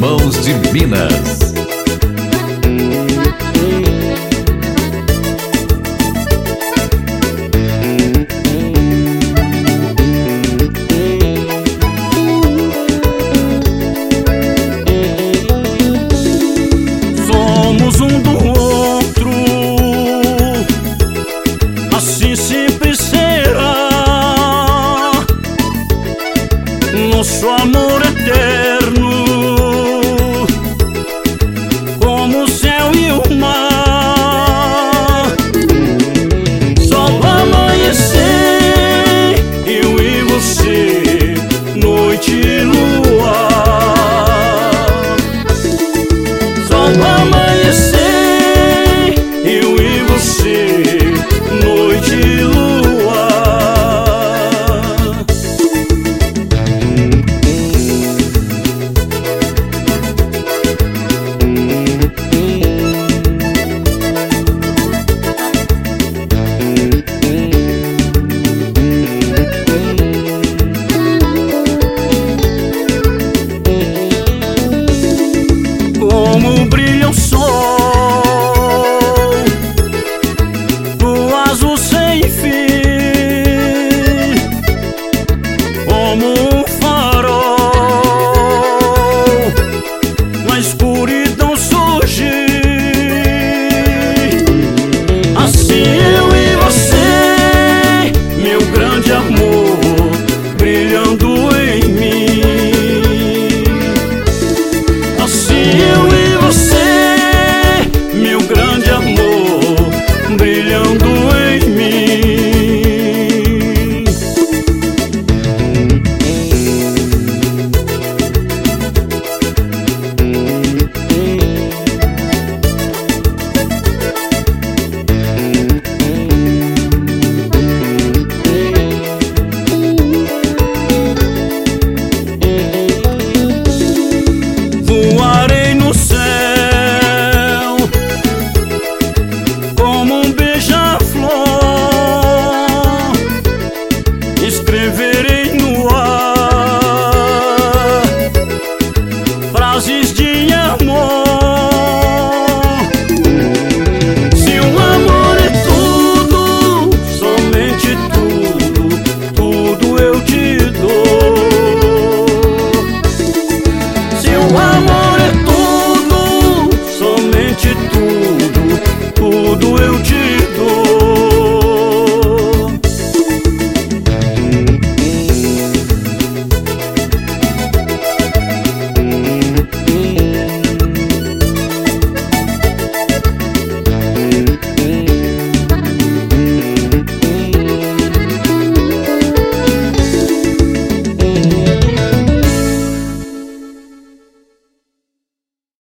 Irmãos de Minas. Somos um do outro, assim sempre será. Nosso amor eterno, como o céu e o mar. Sol vai amanhecer, eu e você, noite e luar. Sol vai amanhecer, eu e você, noite e luar. Como brilha o sol do azul sem fim, como